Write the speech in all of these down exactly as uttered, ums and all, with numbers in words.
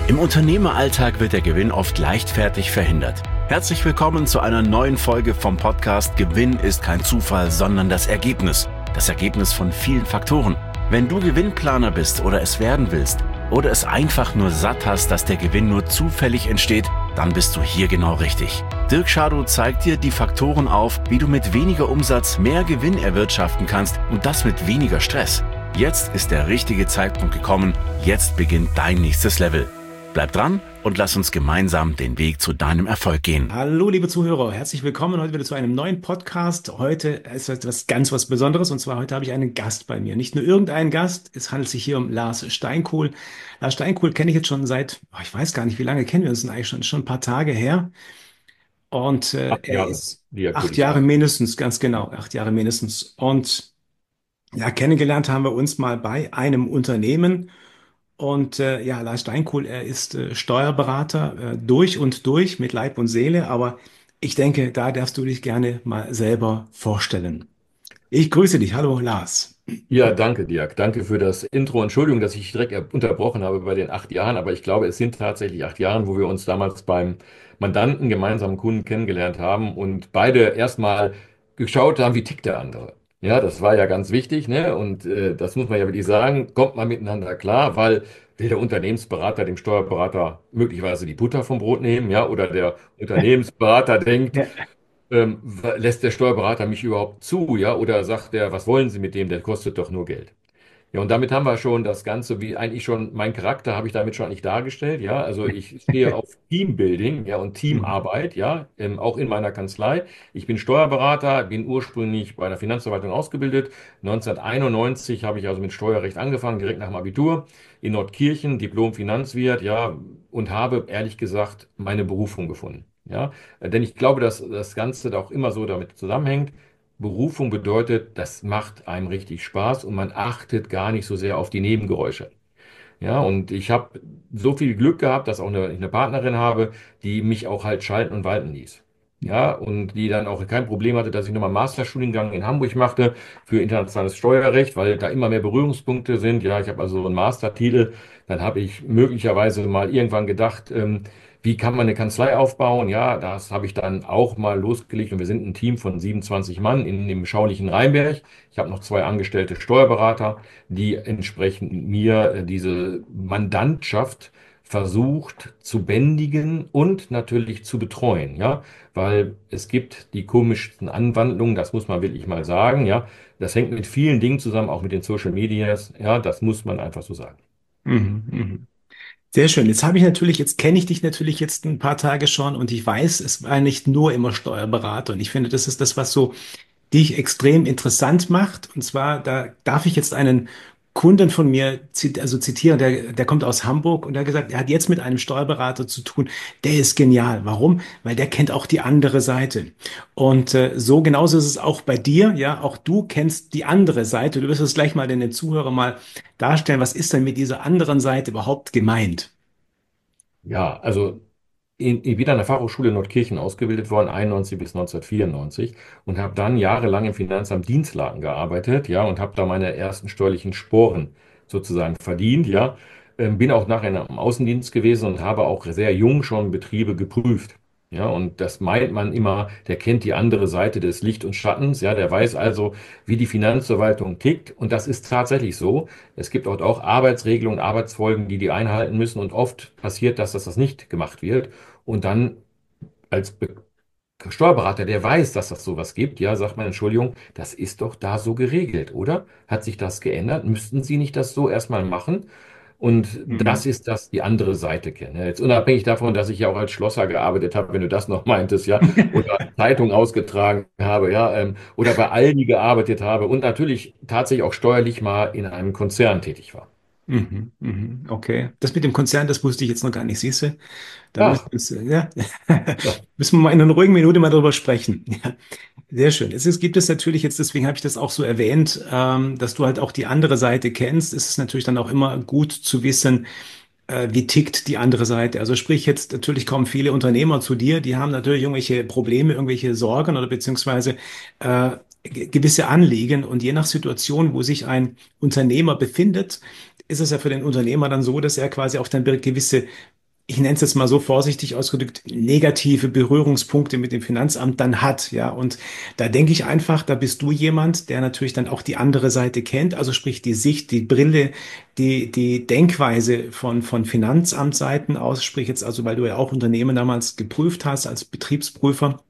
Im Unternehmeralltag wird der Gewinn oft leichtfertig verhindert. Herzlich willkommen zu einer neuen Folge vom Podcast Gewinn ist kein Zufall, sondern das Ergebnis. Das Ergebnis von vielen Faktoren. Wenn du Gewinnplaner bist oder es werden willst oder es einfach nur satt hast, dass der Gewinn nur zufällig entsteht, dann bist du hier genau richtig. Dirk Schadow zeigt dir die Faktoren auf, wie du mit weniger Umsatz mehr Gewinn erwirtschaften kannst und das mit weniger Stress. Jetzt ist der richtige Zeitpunkt gekommen. Jetzt beginnt dein nächstes Level. Bleib dran und lass uns gemeinsam den Weg zu deinem Erfolg gehen. Hallo, liebe Zuhörer, herzlich willkommen heute wieder zu einem neuen Podcast. Heute ist etwas ganz was Besonderes und zwar heute habe ich einen Gast bei mir. Nicht nur irgendeinen Gast, es handelt sich hier um Lars Steinkohl. Lars Steinkohl kenne ich jetzt schon seit, oh, ich weiß gar nicht, wie lange kennen wir uns denn eigentlich schon, schon ein paar Tage her. Und äh, Acht er Jahre, ist Dirk, würde acht ich Jahre sagen. mindestens, ganz genau, acht Jahre mindestens. Und ja, kennengelernt haben wir uns mal bei einem Unternehmen. Und äh, ja, Lars Steinkohl, er ist äh, Steuerberater äh, durch und durch mit Leib und Seele, aber ich denke, da darfst du dich gerne mal selber vorstellen. Ich grüße dich. Hallo, Lars. Ja, danke, Dirk. Danke für das Intro. Entschuldigung, dass ich direkt unterbrochen habe bei den acht Jahren, aber ich glaube, es sind tatsächlich acht Jahre, wo wir uns damals beim Mandanten, gemeinsamen Kunden kennengelernt haben und beide erstmal geschaut haben, wie tickt der andere. Ja, das war ja ganz wichtig, ne? Und äh, das muss man ja wirklich sagen, kommt man miteinander klar, weil will der Unternehmensberater dem Steuerberater möglicherweise die Butter vom Brot nehmen, ja, oder der Unternehmensberater denkt, Ja. ähm, lässt der Steuerberater mich überhaupt zu, ja? Oder sagt er, was wollen Sie mit dem? Der kostet doch nur Geld. Ja, und damit haben wir schon das Ganze, wie eigentlich schon, mein Charakter habe ich damit schon eigentlich dargestellt, ja. Also ich stehe auf Teambuilding, ja, und Mhm. Teamarbeit, ja, ähm, auch in meiner Kanzlei. Ich bin Steuerberater, bin ursprünglich bei der Finanzverwaltung ausgebildet. neunzehnhunderteinundneunzig habe ich also mit Steuerrecht angefangen, direkt nach dem Abitur in Nordkirchen, Diplom-Finanzwirt, ja, und habe ehrlich gesagt meine Berufung gefunden. Ja, Äh, denn ich glaube, dass das Ganze auch immer so damit zusammenhängt. Berufung bedeutet, das macht einem richtig Spaß und man achtet gar nicht so sehr auf die Nebengeräusche. Ja, und ich habe so viel Glück gehabt, dass auch eine, ich eine Partnerin habe, die mich auch halt schalten und walten ließ. Ja, und die dann auch kein Problem hatte, dass ich nochmal einen Masterstudiengang in Hamburg machte für internationales Steuerrecht, weil da immer mehr Berührungspunkte sind. Ja, ich habe also so einen Mastertitel. Dann habe ich möglicherweise mal irgendwann gedacht, ähm, wie kann man eine Kanzlei aufbauen? Ja, das habe ich dann auch mal losgelegt und wir sind ein Team von siebenundzwanzig Mann in dem beschaulichen Rheinberg. Ich habe noch zwei angestellte Steuerberater, die entsprechend mir äh, diese Mandantschaft versucht zu bändigen und natürlich zu betreuen, ja, weil es gibt die komischsten Anwandlungen, das muss man wirklich mal sagen, ja, das hängt mit vielen Dingen zusammen, auch mit den Social Medias, ja, das muss man einfach so sagen. Mhm. Mhm. Sehr schön. Jetzt habe ich natürlich, jetzt kenne ich dich natürlich jetzt ein paar Tage schon und ich weiß, es war nicht nur immer Steuerberater. Und ich finde, das ist das, was so dich extrem interessant macht. Und zwar, da darf ich jetzt einen Kunden von mir zit also zitieren, der, der kommt aus Hamburg und der hat gesagt, er hat jetzt mit einem Steuerberater zu tun, der ist genial. Warum? Weil der kennt auch die andere Seite. Und äh, so genauso ist es auch bei dir, ja, auch du kennst die andere Seite. Du wirst es gleich mal den Zuhörer mal darstellen, was ist denn mit dieser anderen Seite überhaupt gemeint? Ja, also in, in wieder an der Fachhochschule Nordkirchen ausgebildet worden, einundneunzig bis neunzehnhundertvierundneunzig und habe dann jahrelang im Finanzamt Dienstlagen gearbeitet, ja, und habe da meine ersten steuerlichen Sporen sozusagen verdient, ja. Ähm, bin auch nachher im Außendienst gewesen und habe auch sehr jung schon Betriebe geprüft. Ja, und das meint man immer, der kennt die andere Seite des Licht und Schattens, ja, der weiß also, wie die Finanzverwaltung tickt. Und das ist tatsächlich so. Es gibt dort auch Arbeitsregelungen, Arbeitsfolgen, die die einhalten müssen. Und oft passiert das, dass das nicht gemacht wird. Und dann als Be Steuerberater, der weiß, dass das sowas gibt, ja, sagt man, Entschuldigung, das ist doch da so geregelt, oder? Hat sich das geändert? Müssten Sie nicht das so erstmal machen? Und Mhm. das ist das, die andere Seite kennen. Ja, jetzt unabhängig davon, dass ich ja auch als Schlosser gearbeitet habe, wenn du das noch meintest, ja, oder Zeitung ausgetragen habe, ja, ähm, oder bei Aldi gearbeitet habe und natürlich tatsächlich auch steuerlich mal in einem Konzern tätig war. Mhm, mhm, okay. Das mit dem Konzern, das wusste ich jetzt noch gar nicht, siehst du? Da müssen Ach, wir, uns, äh, ja, ja. müssen wir mal in einer ruhigen Minute mal drüber sprechen. Ja, sehr schön. Es ist, gibt es natürlich jetzt, deswegen habe ich das auch so erwähnt, ähm, dass du halt auch die andere Seite kennst. Es ist natürlich dann auch immer gut zu wissen, äh, wie tickt die andere Seite. Also sprich jetzt natürlich kommen viele Unternehmer zu dir, die haben natürlich irgendwelche Probleme, irgendwelche Sorgen oder beziehungsweise äh, ge- gewisse Anliegen und je nach Situation, wo sich ein Unternehmer befindet, ist es ja für den Unternehmer dann so, dass er quasi auch dann gewisse ich nenne es jetzt mal so vorsichtig ausgedrückt, negative Berührungspunkte mit dem Finanzamt dann hat, ja. Und da denke ich einfach, da bist du jemand, der natürlich dann auch die andere Seite kennt, also sprich die Sicht, die Brille, die, die Denkweise von, von Finanzamtsseiten aus, sprich jetzt also, weil du ja auch Unternehmen damals geprüft hast als Betriebsprüfer.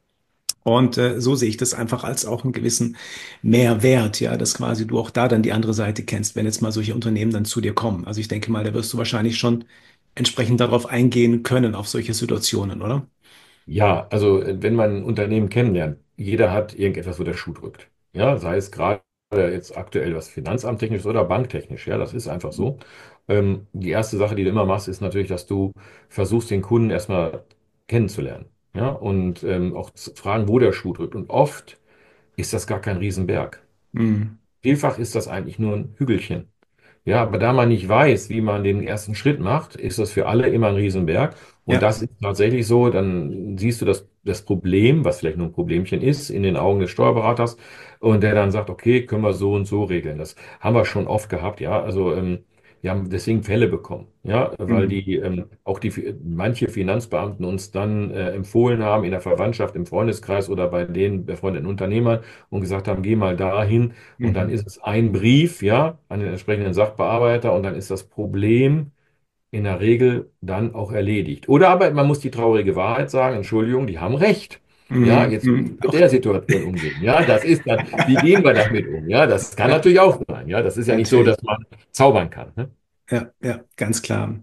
Und äh, so sehe ich das einfach als auch einen gewissen Mehrwert, ja, dass quasi du auch da dann die andere Seite kennst, wenn jetzt mal solche Unternehmen dann zu dir kommen. Also ich denke mal, da wirst du wahrscheinlich schon entsprechend darauf eingehen können, auf solche Situationen, oder? Ja, also äh, wenn man ein Unternehmen kennenlernt, jeder hat irgendetwas, wo der Schuh drückt. Ja, sei es gerade jetzt aktuell was finanzamttechnisch oder banktechnisch. Ja, das ist einfach so. Ähm, die erste Sache, die du immer machst, ist natürlich, dass du versuchst, den Kunden erstmal kennenzulernen. Ja, und ähm, auch zu fragen, wo der Schuh drückt. Und oft ist das gar kein Riesenberg. Mhm. Vielfach ist das eigentlich nur ein Hügelchen. Ja, aber da man nicht weiß, wie man den ersten Schritt macht, ist das für alle immer ein Riesenberg. Und Ja. das ist tatsächlich so, dann siehst du das, das Problem, was vielleicht nur ein Problemchen ist, in den Augen des Steuerberaters und der dann sagt, okay, können wir so und so regeln. Das haben wir schon oft gehabt, ja. Also ähm, wir haben deswegen Fälle bekommen, ja, weil Mhm. die ähm, auch die manche Finanzbeamten uns dann äh, empfohlen haben in der Verwandtschaft, im Freundeskreis oder bei den befreundeten Unternehmern und gesagt haben, geh mal dahin und dann Mhm. ist es ein Brief, ja, an den entsprechenden Sachbearbeiter und dann ist das Problem in der Regel dann auch erledigt. Oder aber man muss die traurige Wahrheit sagen, Entschuldigung, die haben recht. Ja, Mhm. jetzt müssen Mhm. wir mit Auch der Situation umgehen. Ja, das ist dann, wie gehen wir damit um? Ja, das kann ja, natürlich auch sein. Ja, das ist ja nicht so, natürlich. dass man zaubern kann. Ne? Ja, ja, ganz klar.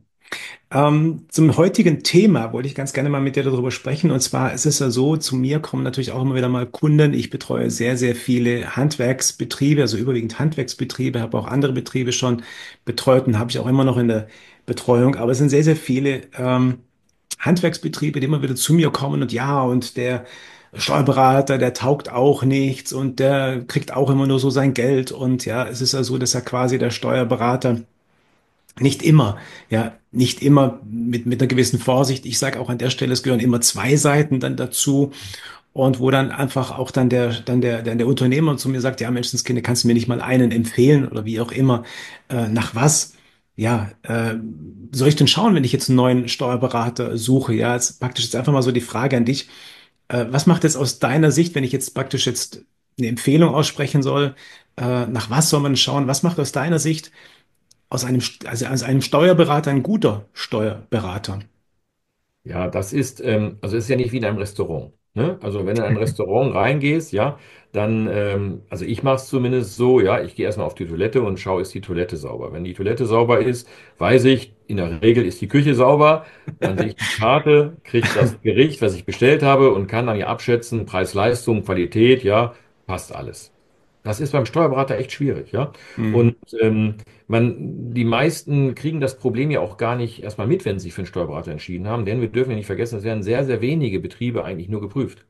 Ähm, zum heutigen Thema wollte ich ganz gerne mal mit dir darüber sprechen. Und zwar ist es ja so, zu mir kommen natürlich auch immer wieder mal Kunden. Ich betreue sehr, sehr viele Handwerksbetriebe, also überwiegend Handwerksbetriebe, habe auch andere Betriebe schon betreut und habe ich auch immer noch in der Betreuung. Aber es sind sehr, sehr viele ähm, Handwerksbetriebe, die immer wieder zu mir kommen und ja, und der Steuerberater, der taugt auch nichts und der kriegt auch immer nur so sein Geld. Und ja, es ist ja so, dass er quasi der Steuerberater nicht immer, ja, nicht immer mit, mit einer gewissen Vorsicht. Ich sage auch an der Stelle, es gehören immer zwei Seiten dann dazu. Und wo dann einfach auch dann der, dann der, der, der Unternehmer zu mir sagt, ja, Menschenskinder, kannst du mir nicht mal einen empfehlen oder wie auch immer, äh, nach was? Ja, äh, soll ich denn schauen, wenn ich jetzt einen neuen Steuerberater suche? Ja, jetzt praktisch jetzt einfach mal so die Frage an dich. Äh, was macht es aus deiner Sicht, wenn ich jetzt praktisch jetzt eine Empfehlung aussprechen soll? Äh, nach was soll man schauen? Was macht aus deiner Sicht aus einem, also aus einem Steuerberater ein guter Steuerberater? Ja, das ist, ähm, also ist ja nicht wie in einem Restaurant. Ne? Also wenn du in ein Restaurant reingehst, ja, dann, ähm, also ich mache es zumindest so, ja, ich gehe erstmal auf die Toilette und schaue, ist die Toilette sauber. Wenn die Toilette sauber ist, weiß ich, in der Regel ist die Küche sauber. Dann sehe ich die Karte, kriege das Gericht, was ich bestellt habe und kann dann ja abschätzen, Preis-Leistung, Qualität, ja, passt alles. Das ist beim Steuerberater echt schwierig, ja. Mhm. Und ähm, man, die meisten kriegen das Problem ja auch gar nicht erstmal mit, wenn sie sich für einen Steuerberater entschieden haben, denn wir dürfen ja nicht vergessen, es werden sehr, sehr wenige Betriebe eigentlich nur geprüft.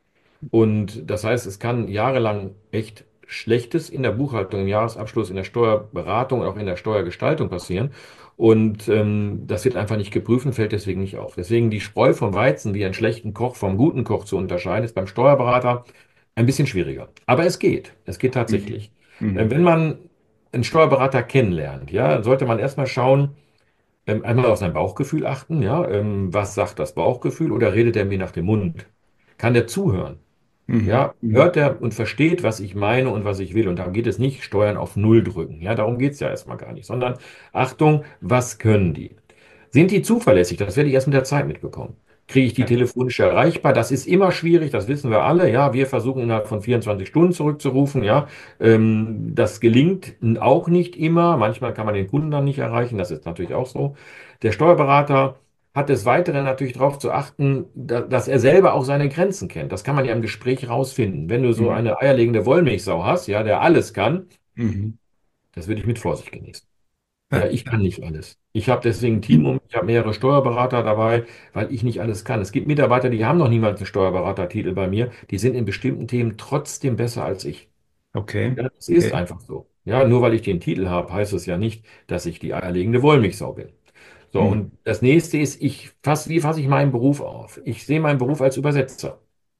Und das heißt, es kann jahrelang echt Schlechtes in der Buchhaltung, im Jahresabschluss, in der Steuerberatung und auch in der Steuergestaltung passieren. Und ähm, das wird einfach nicht geprüft und fällt deswegen nicht auf. Deswegen die Spreu vom Weizen, wie einen schlechten Koch vom guten Koch zu unterscheiden, ist beim Steuerberater ein bisschen schwieriger. Aber es geht. Es geht Mhm. tatsächlich. Ähm, Mhm. wenn man einen Steuerberater kennenlernt, ja, dann sollte man erstmal schauen, ähm, einmal auf sein Bauchgefühl achten, ja, ähm, was sagt das Bauchgefühl oder redet er mir nach dem Mund? Kann der zuhören? Mhm. Ja, Mhm. hört er und versteht, was ich meine und was ich will. Und darum geht es nicht, Steuern auf Null drücken. Ja, darum geht es ja erstmal gar nicht, sondern Achtung, was können die? Sind die zuverlässig? Das werde ich erst mit der Zeit mitbekommen. Kriege ich die Ja. telefonisch erreichbar? Das ist immer schwierig, das wissen wir alle. Ja, wir versuchen innerhalb von vierundzwanzig Stunden zurückzurufen. Ja, ähm, das gelingt auch nicht immer. Manchmal kann man den Kunden dann nicht erreichen. Das ist natürlich auch so. Der Steuerberater hat des Weiteren natürlich darauf zu achten, da, dass er selber auch seine Grenzen kennt. Das kann man ja im Gespräch rausfinden. Wenn du so Mhm. eine eierlegende Wollmilchsau hast, ja, der alles kann, Mhm. das würde ich mit Vorsicht genießen. Ja, Ja. ich kann Ja. nicht alles. Ich habe deswegen ein Team um mich, ich habe mehrere Steuerberater dabei, weil ich nicht alles kann. Es gibt Mitarbeiter, die haben noch niemals einen Steuerberatertitel bei mir, die sind in bestimmten Themen trotzdem besser als ich. Okay. Ja, das ist Okay. einfach so. Ja, nur weil ich den Titel habe, heißt es ja nicht, dass ich die eierlegende Wollmilchsau bin. So, Mhm. und das nächste ist, ich fass, wie fasse ich meinen Beruf auf? Ich sehe meinen Beruf als Übersetzer.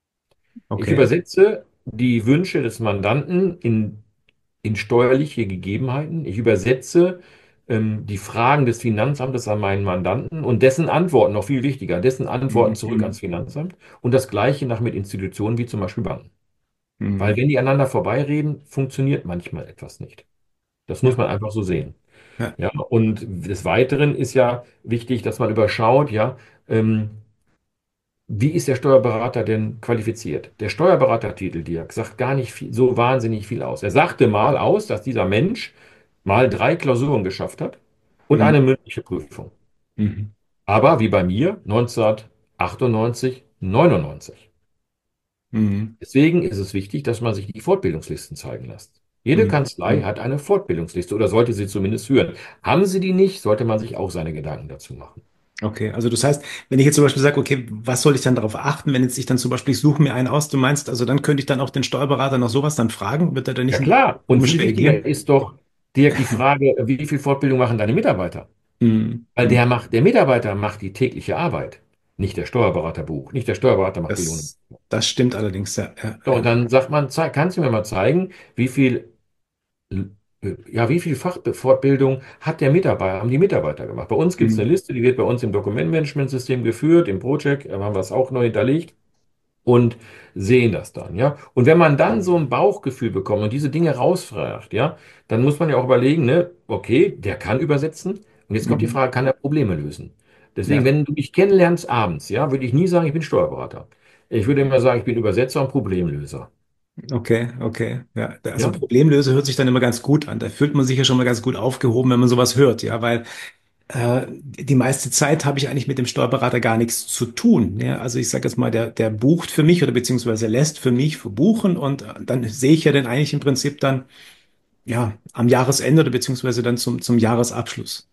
Ich Okay. übersetze die Wünsche des Mandanten in, in steuerliche Gegebenheiten. Ich übersetze ähm, die Fragen des Finanzamtes an meinen Mandanten und dessen Antworten, noch viel wichtiger, dessen Antworten zurück ans Mhm. Finanzamt und das Gleiche nach mit Institutionen wie zum Beispiel Banken. Weil Mhm. wenn die aneinander vorbeireden, funktioniert manchmal etwas nicht. Das muss Ja, man einfach so sehen. ja. Ja, und des Weiteren ist ja wichtig, dass man überschaut, ja, ähm, wie ist der Steuerberater denn qualifiziert? Der Steuerberatertitel, Dirk, sagt gar nicht viel, so wahnsinnig viel aus. Er sagte mal aus, dass dieser Mensch mal drei Klausuren geschafft hat und Mhm. eine mündliche Prüfung. Mhm. Aber wie bei mir neunzehnhundertachtundneunzig, neunundneunzig. Mhm. Deswegen ist es wichtig, dass man sich die Fortbildungslisten zeigen lässt. Jede Mhm. Kanzlei Mhm. hat eine Fortbildungsliste oder sollte sie zumindest führen. Haben sie die nicht, sollte man sich auch seine Gedanken dazu machen. Okay, also das heißt, wenn ich jetzt zum Beispiel sage, okay, was soll ich dann darauf achten, wenn jetzt ich dann zum Beispiel, ich suche mir einen aus, du meinst, also dann könnte ich dann auch den Steuerberater nach sowas dann fragen, wird er dann Ja nicht ein bisschen klar. Und komisch viel wichtiger reagieren? ist doch, Dirk, die Frage, wie viel Fortbildung machen deine Mitarbeiter? Mhm. Weil Mhm. der macht, der Mitarbeiter macht die tägliche Arbeit, nicht der Steuerberaterbuch, nicht der Steuerberater macht Belohnung. Das, das stimmt allerdings, ja, ja, So, und ja. dann sagt man, zeig, kannst du mir mal zeigen, wie viel, äh, ja, wie viel Fachfortbildung hat der Mitarbeiter, haben die Mitarbeiter gemacht? Bei uns gibt es eine Mhm. Liste, die wird bei uns im Dokumentmanagementsystem geführt, im Project, da haben wir es auch neu hinterlegt und sehen das dann, ja. Und wenn man dann so ein Bauchgefühl bekommt und diese Dinge rausfragt, ja, dann muss man ja auch überlegen, ne, okay, der kann übersetzen. Und jetzt kommt die Mhm. Frage, kann er Probleme lösen? Deswegen, Ja, wenn du mich kennenlernst abends, ja, würde ich nie sagen, ich bin Steuerberater. Ich würde immer sagen, ich bin Übersetzer und Problemlöser. okay, okay. Ja, also Ja, Problemlöse hört sich dann immer ganz gut an. Da fühlt man sich ja schon mal ganz gut aufgehoben, wenn man sowas hört, ja, weil Äh, die meiste Zeit habe ich eigentlich mit dem Steuerberater gar nichts zu tun. Ja, also ich sage jetzt mal, der, der bucht für mich oder beziehungsweise lässt für mich verbuchen und äh, dann sehe ich ja dann eigentlich im Prinzip dann ja am Jahresende oder beziehungsweise dann zum, zum Jahresabschluss.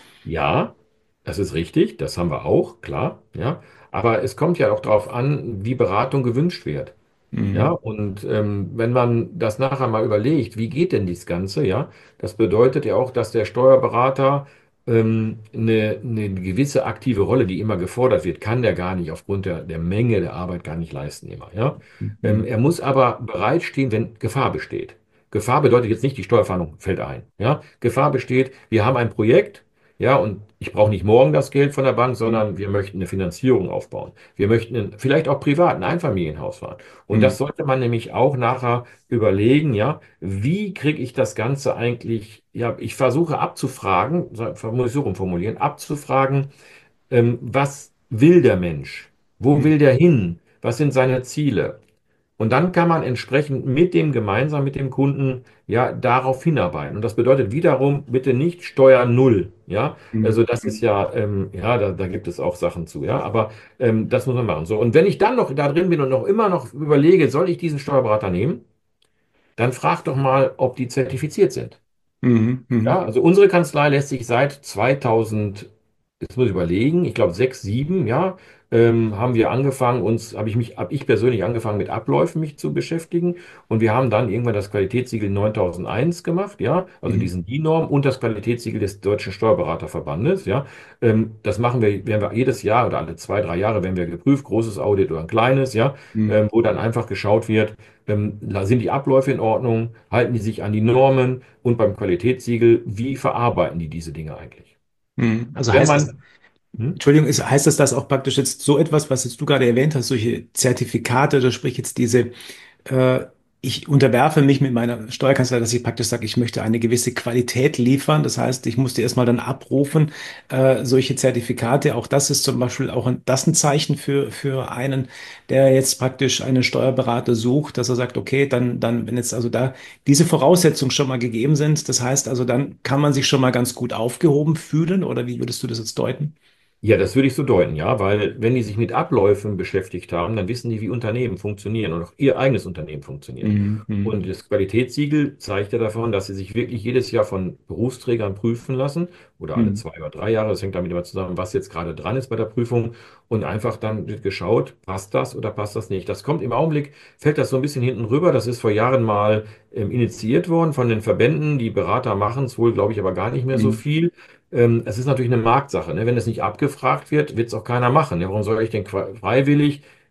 ja, das ist richtig, das haben wir auch, klar, ja. Aber es kommt ja auch darauf an, wie Beratung gewünscht wird. Ja, Mhm. und ähm, wenn man das nachher mal überlegt, wie geht denn dies Ganze, ja, das bedeutet ja auch, dass der Steuerberater ähm, eine, eine gewisse aktive Rolle, die immer gefordert wird, kann der gar nicht aufgrund der, der Menge der Arbeit gar nicht leisten immer, ja. Ähm, Mhm. er muss aber bereitstehen, wenn Gefahr besteht. Gefahr bedeutet jetzt nicht, die Steuerfahndung fällt ein, ja. Gefahr besteht, wir haben ein Projekt, ja, und ich brauche nicht morgen das Geld von der Bank, sondern wir möchten eine Finanzierung aufbauen. Wir möchten ein, vielleicht auch privat ein Einfamilienhaus fahren. Und Mhm. das sollte man nämlich auch nachher überlegen, ja, wie kriege ich das Ganze eigentlich, ja, ich versuche abzufragen, so- muss ich so rumformulieren, abzufragen, ähm, was will der Mensch? Wo Mhm. will der hin? Was sind seine Ziele? Und dann kann man entsprechend mit dem gemeinsam mit dem Kunden ja darauf hinarbeiten. Und das bedeutet wiederum bitte nicht Steuer Null. Ja, Mhm. also das ist ja, ähm, ja, da, da gibt es auch Sachen zu. Ja, aber ähm, das muss man machen. So, und wenn ich dann noch da drin bin und noch immer noch überlege, soll ich diesen Steuerberater nehmen, dann frag doch mal, ob die zertifiziert sind. Mhm. Ja, Mhm. also unsere Kanzlei lässt sich seit zweitausend, jetzt muss ich überlegen, ich glaube sechs, sieben, ja, ähm, haben wir angefangen, uns, habe ich mich, habe ich persönlich angefangen mit Abläufen mich zu beschäftigen und wir haben dann irgendwann das Qualitätssiegel neuntausendeins gemacht, ja, also Mhm. diesen D I N-Norm und das Qualitätssiegel des Deutschen Steuerberaterverbandes, ja. Ähm, das machen wir, werden wir jedes Jahr oder alle zwei, drei Jahre werden wir geprüft, großes Audit oder ein kleines, ja, Mhm. ähm, wo dann einfach geschaut wird, ähm, sind die Abläufe in Ordnung, halten die sich an die Normen, und beim Qualitätssiegel, wie verarbeiten die diese Dinge eigentlich? Mhm. Und Also wenn heißt das, man, hm? Entschuldigung, ist, heißt das, dass auch praktisch jetzt so etwas, was jetzt du gerade erwähnt hast, solche Zertifikate oder sprich jetzt diese äh, ich unterwerfe mich mit meiner Steuerkanzlei, dass ich praktisch sage, ich möchte eine gewisse Qualität liefern. Das heißt, ich muss die erstmal dann abrufen, äh, solche Zertifikate. Auch das ist zum Beispiel auch ein, das ein Zeichen für, für einen, der jetzt praktisch einen Steuerberater sucht, dass er sagt, okay, dann, dann, wenn jetzt also da diese Voraussetzungen schon mal gegeben sind, das heißt also, dann kann man sich schon mal ganz gut aufgehoben fühlen, oder wie würdest du das jetzt deuten? Ja, das würde ich so deuten, ja, weil wenn die sich mit Abläufen beschäftigt haben, dann wissen die, wie Unternehmen funktionieren und auch ihr eigenes Unternehmen funktioniert. Mhm. Mhm. Und das Qualitätssiegel zeigt ja davon, dass sie sich wirklich jedes Jahr von Berufsträgern prüfen lassen oder alle Mhm. zwei oder drei Jahre. Das hängt damit immer zusammen, was jetzt gerade dran ist bei der Prüfung. Und einfach dann wird geschaut, passt das oder passt das nicht. Das kommt im Augenblick, fällt das so ein bisschen hinten rüber. Das ist vor Jahren mal ähm, initiiert worden von den Verbänden. Die Berater machen es wohl, glaube ich, aber gar nicht mehr so Mhm. viel. Ähm, es ist natürlich eine Marktsache. Ne? Wenn es nicht abgefragt wird, wird es auch keiner machen. Ja, warum soll ich denn qua- freiwillig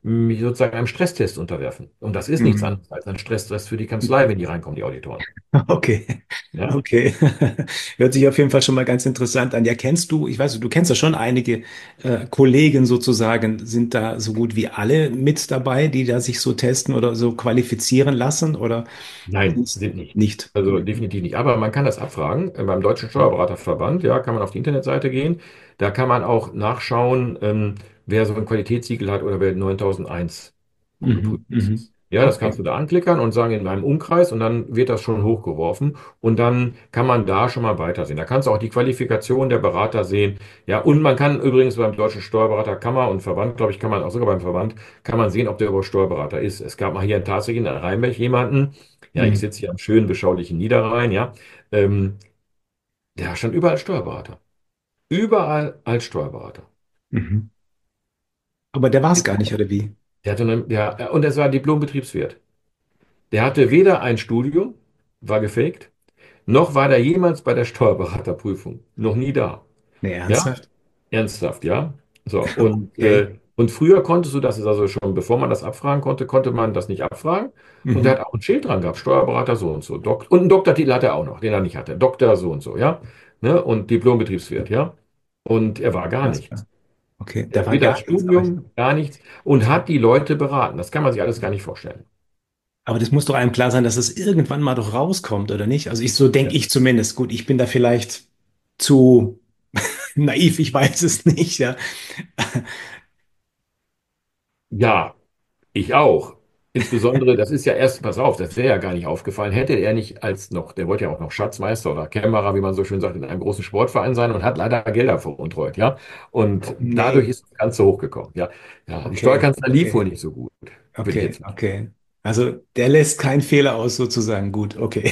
mich sozusagen einem Stresstest unterwerfen. Und das ist nichts Mhm. anderes als ein Stresstest für die Kanzlei, wenn die reinkommen, die Auditoren. Okay, Ja? okay. Hört sich auf jeden Fall schon mal ganz interessant an. Ja, kennst du, ich weiß, du kennst ja schon einige äh, Kollegen sozusagen, sind da so gut wie alle mit dabei, die da sich so testen oder so qualifizieren lassen oder Nein, sind's sind nicht. nicht? Also definitiv nicht. Aber man kann das abfragen. Äh, Beim Deutschen Steuerberaterverband, ja, kann man auf die Internetseite gehen. Da kann man auch nachschauen, ähm, wer so ein Qualitätssiegel hat oder wer neuntausendeins geprüft Mhm, mhm. ist. Ja, das kannst Okay. du da anklickern und sagen in meinem Umkreis und dann wird das schon hochgeworfen und dann kann man da schon mal weitersehen. Da kannst du auch die Qualifikation der Berater sehen. Ja, und man kann übrigens beim Deutschen Steuerberaterkammer und Verband, glaube ich, kann man auch sogar beim Verband, kann man sehen, ob der überhaupt Steuerberater ist. Es gab mal hier tatsächlich in Rheinberg jemanden, ja, ich Mhm, sitze hier am schönen, beschaulichen Niederrhein, ja, ähm, der stand überall Steuerberater. Überall als Steuerberater. mhm. Aber der war es gar nicht, oder wie? Der hatte eine, der, und er war Diplom-Betriebswirt. Der hatte weder ein Studium, war gefaked, noch war der jemals bei der Steuerberaterprüfung. Noch nie da. Nee, Ja? ernsthaft? Ernsthaft, ja. So, und, Okay. äh, und früher konntest du, das ist also schon, bevor man das abfragen konnte, konnte man das nicht abfragen. Und der Mhm. hat auch ein Schild dran gehabt, Steuerberater so und so. Dok und einen Doktortitel hat er auch noch, den er nicht hatte. Doktor so und so, ja. Ne? Und Diplom-Betriebswirt, ja. Und er war gar Unfassbar. nichts. Okay, Er da hat war weder gar nichts. Aber, Studium, gar nichts und hat die Leute beraten. Das kann man sich alles gar nicht vorstellen. aber das muss doch einem klar sein, dass es irgendwann mal doch rauskommt, oder nicht? Also ich, so denke ich zumindest. Gut, ich bin da vielleicht zu naiv, ich weiß es nicht, ja. Ja, ich auch. Insbesondere, das ist ja erst, pass auf, das wäre ja gar nicht aufgefallen, hätte er nicht als noch, der wollte ja auch noch Schatzmeister oder Kämmerer, wie man so schön sagt, in einem großen Sportverein sein und hat leider Gelder veruntreut, ja. Oh, Und dadurch nee. ist das Ganze hochgekommen, ja. Ja, die Okay, Steuerkanzlei lief wohl okay, nicht so gut, würde ich okay, jetzt nicht. okay. Also der lässt keinen Fehler aus, sozusagen. Gut, okay.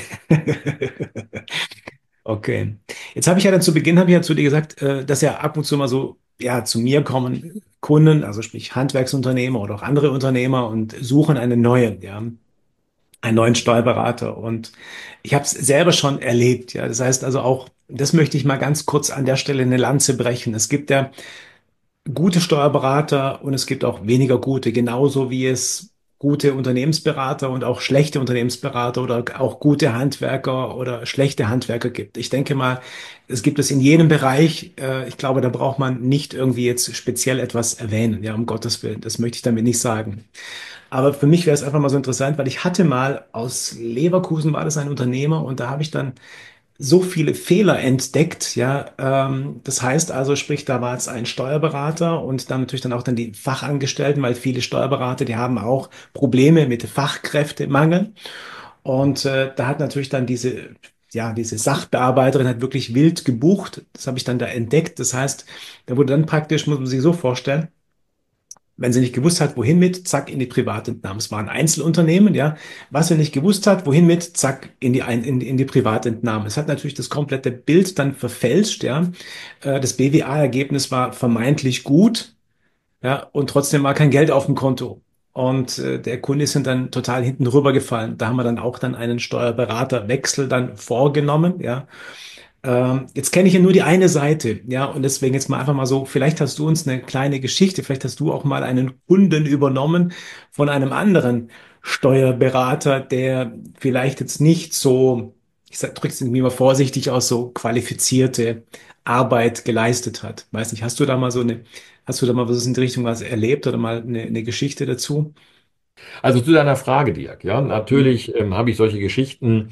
Okay. Jetzt habe ich ja dann zu Beginn, habe ich ja zu dir gesagt, äh, dass ja ab und zu mal so, ja, zu mir kommen Kunden, also sprich Handwerksunternehmer oder auch andere Unternehmer und suchen einen neuen, ja, einen neuen Steuerberater. Und ich habe es selber schon erlebt, ja. Das heißt also auch, das möchte ich mal ganz kurz an der Stelle eine Lanze brechen. Es gibt ja gute Steuerberater und es gibt auch weniger gute, genauso wie es gute Unternehmensberater und auch schlechte Unternehmensberater oder auch gute Handwerker oder schlechte Handwerker gibt. Ich denke mal, es gibt es in jedem Bereich. Äh, Ich glaube, da braucht man nicht irgendwie jetzt speziell etwas erwähnen. Ja, um Gottes Willen. Das möchte ich damit nicht sagen. Aber für mich wäre es einfach mal so interessant, weil ich hatte mal aus Leverkusen war das ein Unternehmer und da habe ich dann so viele Fehler entdeckt, ja. Ähm, das heißt also, sprich, da war es ein Steuerberater und dann natürlich dann auch dann die Fachangestellten, weil viele Steuerberater, die haben auch Probleme mit Fachkräftemangel. Und äh, da hat natürlich dann diese, ja, diese Sachbearbeiterin hat wirklich wild gebucht. Das habe ich dann da entdeckt. Das heißt, da wurde dann praktisch, muss man sich so vorstellen, wenn sie nicht gewusst hat, wohin mit, zack, in die Privatentnahme. Es war ein Einzelunternehmen, ja. Was sie nicht gewusst hat, wohin mit, zack, in die, Ein in, in die Privatentnahme. Es hat natürlich das komplette Bild dann verfälscht, ja. Äh, Das B W A-Ergebnis war vermeintlich gut, ja, und trotzdem war kein Geld auf dem Konto. Und äh, der Kunde ist dann total hinten rübergefallen. Da haben wir dann auch dann einen Steuerberaterwechsel dann vorgenommen, ja. Ähm, jetzt kenne ich ja nur die eine Seite, ja, und deswegen jetzt mal einfach mal so, vielleicht hast du uns eine kleine Geschichte, vielleicht hast du auch mal einen Kunden übernommen von einem anderen Steuerberater, der vielleicht jetzt nicht so, ich sag, drück's irgendwie mal vorsichtig aus, so qualifizierte Arbeit geleistet hat. Weiß nicht, hast du da mal so eine, hast du da mal was in die Richtung was erlebt oder mal eine, eine Geschichte dazu? Also zu deiner Frage, Dirk, ja, Mhm. natürlich ähm, habe ich solche Geschichten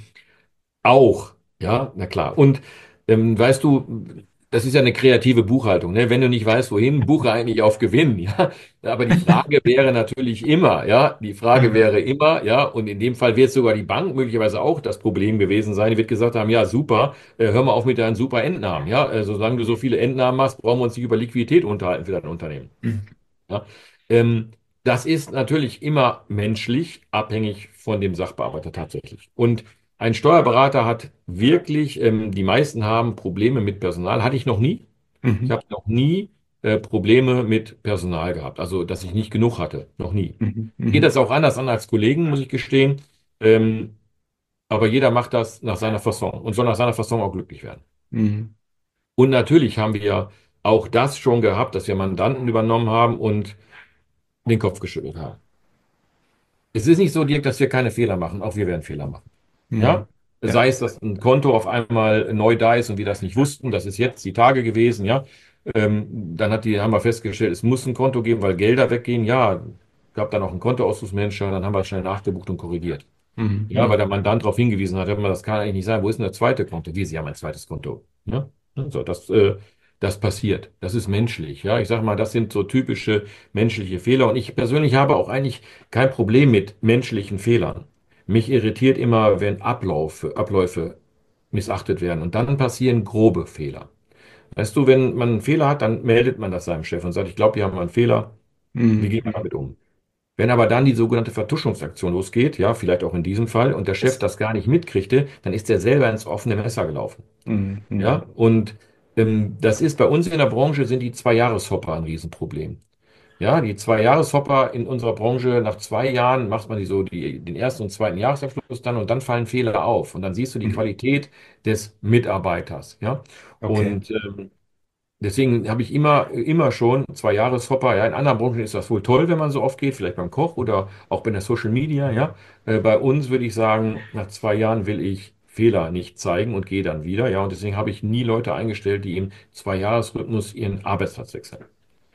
auch, ja, na klar. Und ähm, weißt du, das ist ja eine kreative Buchhaltung, ne? Wenn du nicht weißt, wohin, buche eigentlich auf Gewinn, ja. Aber die Frage wäre natürlich immer, ja, die Frage Mhm. wäre immer, ja, und in dem Fall wird sogar die Bank möglicherweise auch das Problem gewesen sein. Die wird gesagt haben, ja, super, äh, hör mal auf mit deinen super Entnahmen, ja. Äh, solange du so viele Entnahmen machst, brauchen wir uns nicht über Liquidität unterhalten für dein Unternehmen. Mhm. Ja. Ähm, Das ist natürlich immer menschlich, abhängig von dem Sachbearbeiter tatsächlich. Und ein Steuerberater hat wirklich, ähm, die meisten haben Probleme mit Personal. Hatte ich noch nie. Ich Mhm. habe noch nie äh, Probleme mit Personal gehabt. Also, dass ich nicht genug hatte. Noch nie. Mhm. Geht Mhm. das auch anders an als Kollegen, muss ich gestehen. Ähm, aber jeder macht das nach seiner Fasson und soll nach seiner Fasson auch glücklich werden. Mhm. Und natürlich haben wir auch das schon gehabt, dass wir Mandanten übernommen haben und den Kopf geschüttelt haben. Es ist nicht so, Dirk, dass wir keine Fehler machen. Auch wir werden Fehler machen. Mhm. Ja? Ja. Sei es, dass ein Konto auf einmal neu da ist und wir das nicht wussten. Das ist jetzt die Tage gewesen. Ja? Ähm, dann hat die, haben wir festgestellt, es muss ein Konto geben, weil Gelder weggehen. Ja, gab dann auch einen Kontoauszug-Manager. Dann haben wir schnell nachgebucht und korrigiert. Mhm. Ja, weil Mhm. der Mandant darauf hingewiesen hat, aber das kann eigentlich nicht sein. Wo ist denn der zweite Konto? Wie, Sie haben ein zweites Konto. Ja? Also das, äh, das passiert. Das ist menschlich. Ja, ich sage mal, das sind so typische menschliche Fehler. Und ich persönlich habe auch eigentlich kein Problem mit menschlichen Fehlern. Mich irritiert immer, wenn Abläufe, Abläufe missachtet werden. Und dann passieren grobe Fehler. Weißt du, wenn man einen Fehler hat, dann meldet man das seinem Chef und sagt, ich glaube, wir haben einen Fehler. Wie Mhm. gehen wir damit um? Wenn aber dann die sogenannte Vertuschungsaktion losgeht, ja, vielleicht auch in diesem Fall, und der Chef Das, das gar nicht mitkriegte, dann ist er selber ins offene Messer gelaufen. mhm. Ja, Mhm. und ähm, das ist bei uns in der Branche sind die Zwei-Jahres-Hopper ein Riesenproblem. Ja, die Zwei-Jahres-Hopper in unserer Branche, nach zwei Jahren macht man die so die, den ersten und zweiten Jahresabschluss dann und dann fallen Fehler auf und dann siehst du die Mhm. Qualität des Mitarbeiters. Ja, Okay. und ähm, deswegen habe ich immer, immer schon zwei Jahreshopper. Ja, in anderen Branchen ist das wohl toll, wenn man so oft geht, vielleicht beim Koch oder auch bei der Social Media. Ja, äh, bei uns würde ich sagen, nach zwei Jahren will ich Fehler nicht zeigen und gehe dann wieder. Ja, und deswegen habe ich nie Leute eingestellt, die im Zwei-Jahres-Rhythmus ihren Arbeitsplatz wechseln.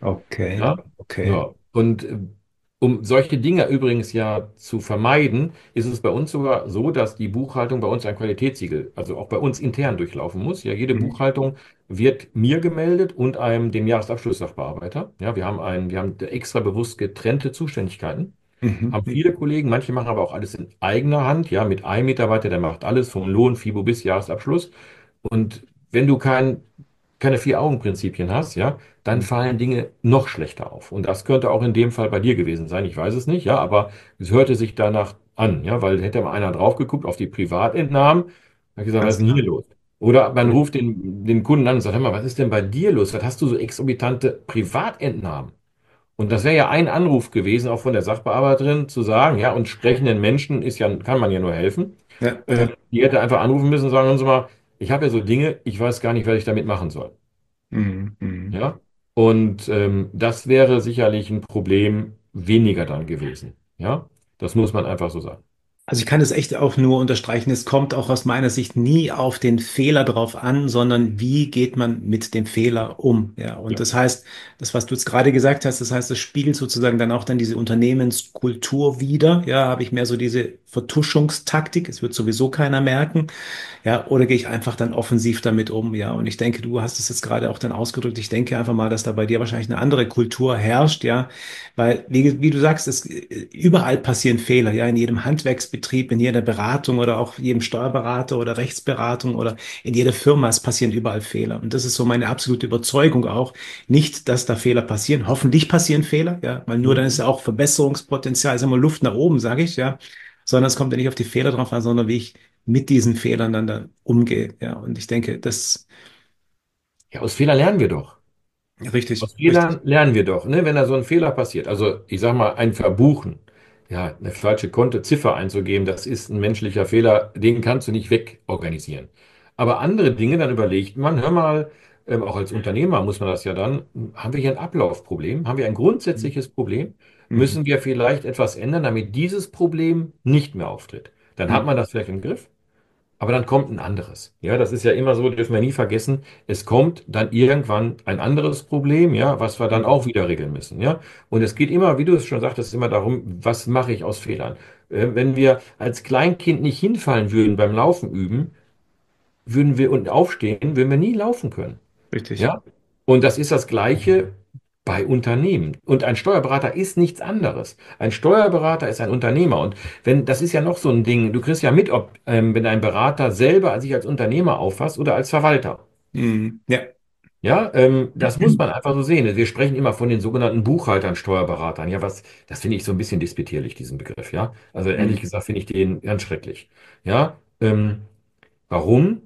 Okay. Ja, Okay. ja. Und äh, um solche Dinge übrigens ja zu vermeiden, ist es bei uns sogar so, dass die Buchhaltung bei uns ein Qualitätssiegel, also auch bei uns intern durchlaufen muss. Ja, jede Mhm. Buchhaltung wird mir gemeldet und einem dem Jahresabschlusssachbearbeiter. Ja, wir haben einen, wir haben extra bewusst getrennte Zuständigkeiten. Mhm. Haben viele Kollegen, manche machen aber auch alles in eigener Hand, ja, mit einem Mitarbeiter, der macht alles vom Lohn, FIBO bis Jahresabschluss. Und wenn du kein, keine Vier-Augen-Prinzipien hast, ja, dann Mhm. fallen Dinge noch schlechter auf. Und das könnte auch in dem Fall bei dir gewesen sein. Ich weiß es nicht, ja, aber es hörte sich danach an, ja, weil hätte mal einer drauf geguckt auf die Privatentnahmen, hat gesagt, was Ganz ist denn hier klar. los? Oder man Mhm. ruft den, den Kunden an und sagt, hör mal, was ist denn bei dir los? Was hast du so exorbitante Privatentnahmen? Und das wäre ja ein Anruf gewesen, auch von der Sachbearbeiterin, zu sagen, ja, und sprechenden Menschen ist ja, kann man ja nur helfen. Ja, Äh, ja. die hätte einfach anrufen müssen und sagen, hören Sie mal, ich habe ja so Dinge, ich weiß gar nicht, was ich damit machen soll. Mhm. Mhm. Ja? Und ähm, das wäre sicherlich ein Problem weniger dann gewesen. Ja? Das muss man einfach so sagen. Also ich kann es echt auch nur unterstreichen, es kommt auch aus meiner Sicht nie auf den Fehler drauf an, sondern wie geht man mit dem Fehler um? Ja, und Ja. das heißt, das, was du jetzt gerade gesagt hast, das heißt, das spiegelt sozusagen dann auch dann diese Unternehmenskultur wider. Ja, habe ich mehr so diese Vertuschungstaktik, es wird sowieso keiner merken. Ja, oder gehe ich einfach dann offensiv damit um? Ja, und ich denke, du hast es jetzt gerade auch dann ausgedrückt. Ich denke einfach mal, dass da bei dir wahrscheinlich eine andere Kultur herrscht. Ja, weil, wie, wie du sagst, es, überall passieren Fehler. Ja, in jedem Handwerksbetrieb, in jeder Beratung oder auch jedem Steuerberater oder Rechtsberatung oder in jeder Firma. Es passieren überall Fehler. Und das ist so meine absolute Überzeugung auch. Nicht, dass da Fehler passieren. Hoffentlich passieren Fehler. Ja, weil nur dann ist Mhm. ja auch Verbesserungspotenzial, ist immer Luft nach oben, sage ich. Ja, sondern es kommt ja nicht auf die Fehler drauf an, sondern wie ich mit diesen Fehlern dann da umgehe. Ja, und ich denke, das Ja, aus Fehlern lernen wir doch. richtig, Aus richtig. Fehlern lernen wir doch, ne? Wenn da so ein Fehler passiert. Also ich sag mal, ein Verbuchen, ja, eine falsche Kontoziffer einzugeben, das ist ein menschlicher Fehler, den kannst du nicht wegorganisieren. Aber andere Dinge, dann überlegt man, hör mal, ähm, auch als Unternehmer muss man das ja dann, haben wir hier ein Ablaufproblem? Haben wir ein grundsätzliches Problem? Mhm. Müssen wir vielleicht etwas ändern, damit dieses Problem nicht mehr auftritt? Dann hat Mhm. man das vielleicht im Griff. Aber dann kommt ein anderes. Ja, das ist ja immer so, dürfen wir nie vergessen. Es kommt dann irgendwann ein anderes Problem, ja, was wir dann Mhm. auch wieder regeln müssen, ja. Und es geht immer, wie du es schon sagtest, immer darum, was mache ich aus Fehlern? Äh, wenn wir als Kleinkind nicht hinfallen würden beim Laufen üben, würden wir und aufstehen, würden wir nie laufen können. Richtig. Ja? Und das ist das Gleiche bei Unternehmen. Und ein Steuerberater ist nichts anderes. Ein Steuerberater ist ein Unternehmer. Und wenn, das ist ja noch so ein Ding, du kriegst ja mit, ob, ähm, wenn ein Berater selber sich als Unternehmer auffasst oder als Verwalter. Mhm. Ja. Ja, ähm, das muss man einfach so sehen. Wir sprechen immer von den sogenannten Buchhaltern, Steuerberatern. Ja, was, das finde ich so ein bisschen despektierlich, diesen Begriff. Ja, also ehrlich Mhm. gesagt finde ich den ganz schrecklich. Ja, ähm, warum?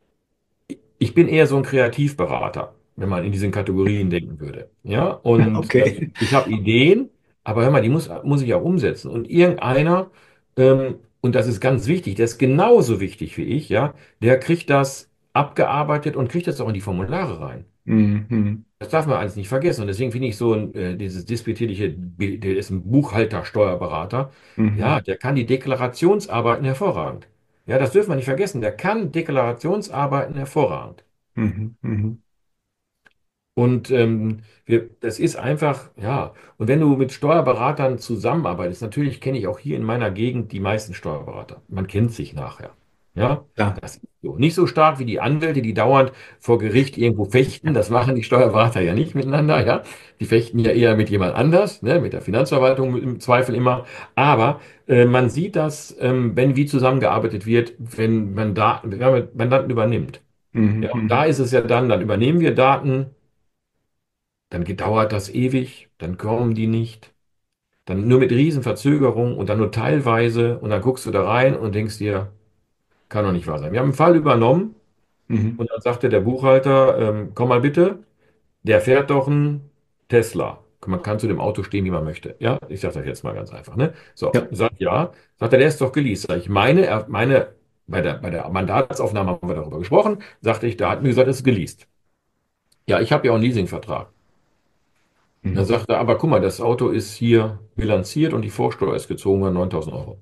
Ich bin eher so ein Kreativberater, wenn man in diesen Kategorien denken würde. Ja, und äh, Okay. ich habe Ideen, aber hör mal, die muss, muss ich auch umsetzen. Und irgendeiner, ähm, und das ist ganz wichtig, der ist genauso wichtig wie ich, ja, der kriegt das abgearbeitet und kriegt das auch in die Formulare rein. Mhm. Das darf man eins nicht vergessen. Und deswegen finde ich so ein, äh, dieses despektierliche Bild, der ist ein Buchhalter, Steuerberater. Ja, Mhm. der kann die Deklarationsarbeiten hervorragend. Ja, das dürfen wir nicht vergessen. Der kann Deklarationsarbeiten hervorragend. Mhm. Mhm. Und ähm, wir, das ist einfach, ja. Und wenn du mit Steuerberatern zusammenarbeitest, natürlich kenne ich auch hier in meiner Gegend die meisten Steuerberater. Man kennt sich nachher. Ja, Ja. das ist so. Nicht so stark wie die Anwälte, die dauernd vor Gericht irgendwo fechten. Das machen die Steuerberater ja nicht miteinander. Ja, die fechten ja eher mit jemand anders, ne? Mit der Finanzverwaltung im Zweifel immer. Aber äh, man sieht das, ähm, wenn wie zusammengearbeitet wird, wenn man da, wenn man Mandanten übernimmt. Ja, Mhm. und da Mhm. ist es ja dann, dann übernehmen wir Daten. Dann dauert das ewig, dann kommen die nicht. Dann nur mit Riesenverzögerung und dann nur teilweise und dann guckst du da rein und denkst dir, kann doch nicht wahr sein. Wir haben einen Fall übernommen Mhm. und dann sagte der Buchhalter, ähm, komm mal bitte, der fährt doch einen Tesla. Man kann zu dem Auto stehen, wie man möchte. Ja, ich sage das jetzt mal ganz einfach. Ne? So, Ja. sagt ja, sagt er, der ist doch geleast. Sag ich meine, er- meine, bei der, bei der Mandatsaufnahme haben wir darüber gesprochen, sagte ich, da hat mir gesagt, es ist geleast. Ja, ich habe ja auch einen Leasingvertrag. Dann Mhm. sagt er, aber guck mal, das Auto ist hier bilanziert und die Vorsteuer ist gezogen bei neuntausend Euro.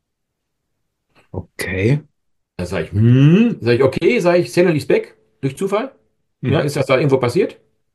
Okay. Dann sage ich, hm, sage ich, okay, sage ich, Sale and Leaseback durch Zufall? Ja, Mhm. ist das da irgendwo passiert?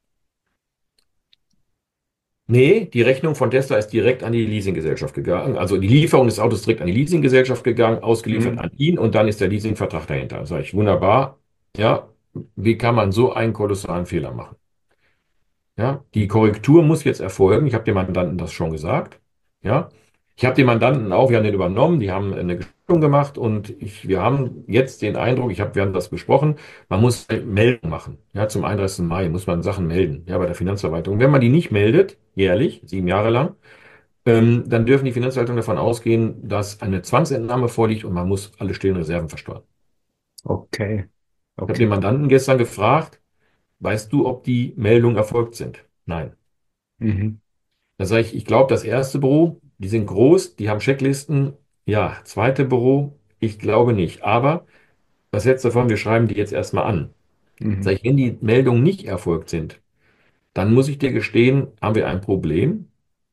Nee, die Rechnung von Tesla ist direkt an die Leasinggesellschaft gegangen. Also die Lieferung des Autos direkt an die Leasinggesellschaft gegangen, ausgeliefert Mhm. an ihn und dann ist der Leasingvertrag dahinter. Sage ich, wunderbar. Ja, wie kann man so einen kolossalen Fehler machen? Ja, die Korrektur muss jetzt erfolgen. Ich habe dem Mandanten das schon gesagt. Ja, ich habe den Mandanten auch, wir haben den übernommen, die haben eine Gestaltung gemacht und ich, wir haben jetzt den Eindruck, ich habe, wir haben das besprochen, man muss halt Meldung machen. Ja, zum einunddreißigsten Mai muss man Sachen melden, ja, bei der Finanzverwaltung. Wenn man die nicht meldet, jährlich, sieben Jahre lang, ähm, dann dürfen die Finanzverwaltung davon ausgehen, dass eine Zwangsentnahme vorliegt und man muss alle stillen Reserven versteuern. Okay. Ich habe den Okay. Mandanten gestern gefragt, weißt du, ob die Meldungen erfolgt sind? Nein. Mhm. Da sage ich, ich glaube, das erste Büro, die sind groß, die haben Checklisten. Ja, zweite Büro, ich glaube nicht. Aber was hältst du davon? Wir schreiben die jetzt erstmal an. Sag Mhm. ich, wenn die Meldungen nicht erfolgt sind, dann muss ich dir gestehen, haben wir ein Problem.